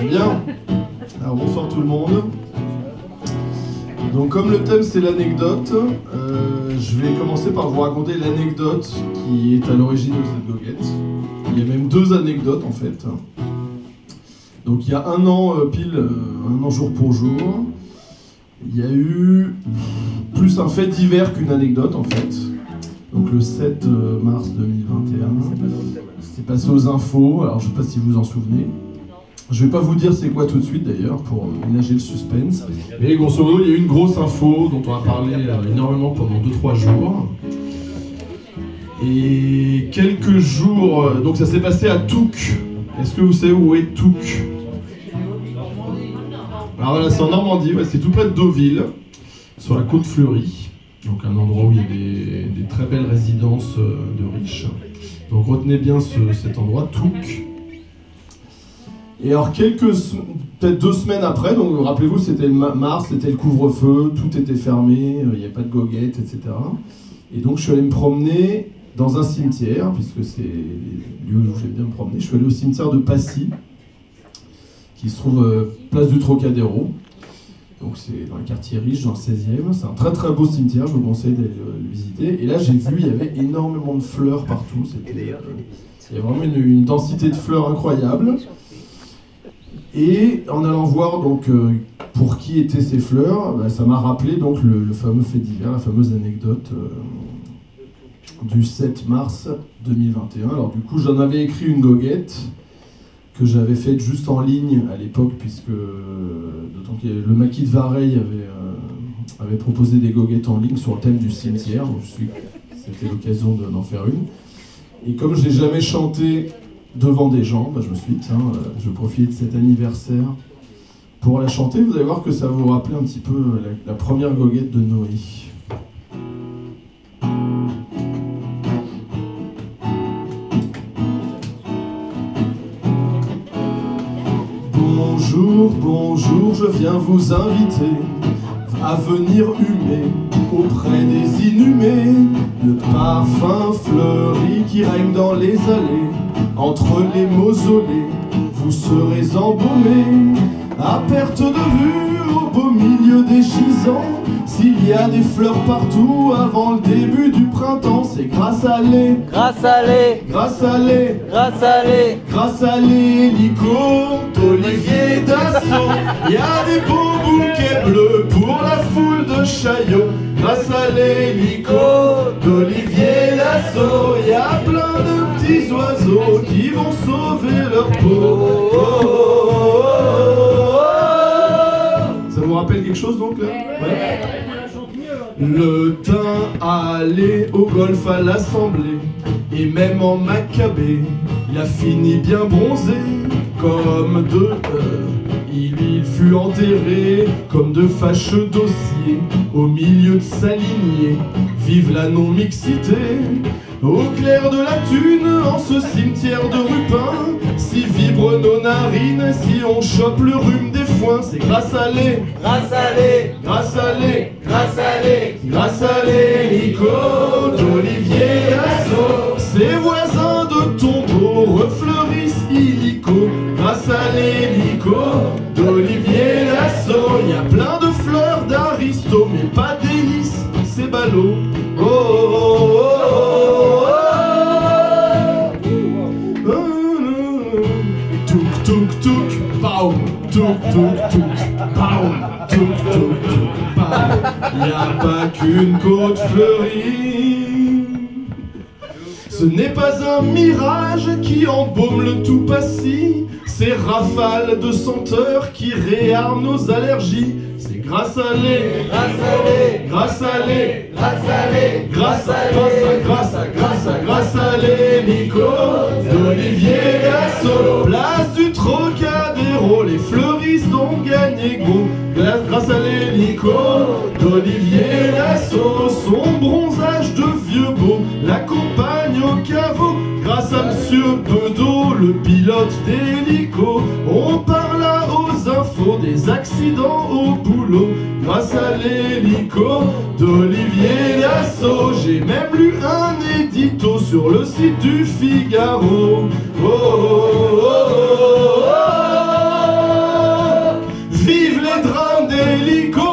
Bien. Alors bonsoir tout le monde. Donc comme le thème c'est l'anecdote, je vais commencer par vous raconter l'anecdote qui est à l'origine de cette goguette. Il y a même deux anecdotes en fait. Donc il y a un an pile, un an jour pour jour, il y a eu plus un fait divers qu'une anecdote en fait. Donc le 7 mars 2021, c'est passé aux infos, alors je ne sais pas si vous vous en souvenez. Je ne vais pas vous dire c'est quoi tout de suite d'ailleurs pour ménager le suspense. Mais grosso modo, il y a eu une grosse info dont on a parlé énormément pendant 2-3 jours. Et quelques jours, donc ça s'est passé à Touques. Est-ce que vous savez où est Touques ? Alors voilà, c'est en Normandie, ouais, c'est tout près de Deauville, sur la côte fleurie. Donc un endroit où il y a des très belles résidences de riches. Donc retenez bien cet endroit, Touques. Et alors peut-être 2 semaines après, donc rappelez-vous c'était le mars, c'était le couvre-feu, tout était fermé, il n'y avait pas de goguettes, etc. Et donc je suis allé me promener dans un cimetière, puisque c'est les lieux où j'aime bien me promener. Je suis allé au cimetière de Passy, qui se trouve place du Trocadéro. Donc c'est dans le quartier riche, dans le 16e. C'est un très très beau cimetière, je vous conseille d'aller le visiter. Et là j'ai vu, il y avait énormément de fleurs partout. Il y avait vraiment une densité de fleurs incroyable. Et en allant voir donc pour qui étaient ces fleurs, ça m'a rappelé donc le fameux fait divers, la fameuse anecdote du 7 mars 2021. Alors du coup j'en avais écrit une goguette que j'avais faite juste en ligne à l'époque, puisque d'autant que le maquis de Vareille avait proposé des goguettes en ligne sur le thème du cimetière, donc c'était l'occasion d'en faire une. Et comme je n'ai jamais chanté devant des gens, je me suis dit, tiens, je profite de cet anniversaire pour la chanter. Vous allez voir que ça va vous rappeler un petit peu la première goguette de Noé. Bonjour, bonjour, je viens vous inviter à venir humer auprès des inhumés le parfum fleuri qui règne dans les allées. Entre les mausolées, vous serez embaumés à perte de vue au beau milieu des gisants. S'il y a des fleurs partout avant le début du printemps, c'est grâce à les l'hélico d'Olivier Dassault. Il y a des beaux bouquets bleus pour la foule de Chaillot. Grâce à l'hélico d'Olivier Dassault, il y a plein de petits oiseaux qui vont sauver leur peau. Ça vous rappelle quelque chose donc là ? Ouais. Le teint allé au golf à l'Assemblée, et même en Maccabée, il a fini bien bronzé, comme de il fut enterré comme de fâcheux dossiers au milieu de sa lignée. Vive la non-mixité, au clair de la thune, en ce cimetière de Rupin. Si vibrent nos narines, si on chope le rhume des foins, c'est grâce à l'hélico d'Olivier Dassault. Ses voisins de tombeau refleurissent illico. Grâce à l'hélico d'Olivier Dassault, il y a plein de fleurs d'aristo, mais pas d'hélice, c'est ballot. Oh, oh, oh, oh, oh. Touk touk touk, baum, touk touk touk, baum, touk touk touk, baum. Y a pas qu'une côte fleurie. Ce n'est pas un mirage qui embaume le tout Passy, c'est rafales de senteurs qui réarment nos allergies. C'est grâce à l'hélico d'Olivier Dassault. Place du Trocadéro, les fleuristes ont gagné gros. Grâce à l'hélico d'Olivier Dassault, son bronzage de vieux beau l'accompagne au caveau. Grâce à Monsieur Bedeau, le pilote d'hélico, on parla aux infos des accidents au boulot. Grâce à l'hélico d'Olivier Dassault, j'ai même lu un édito sur le site du Figaro. Oh, oh, oh, oh, oh. drames d'hélico.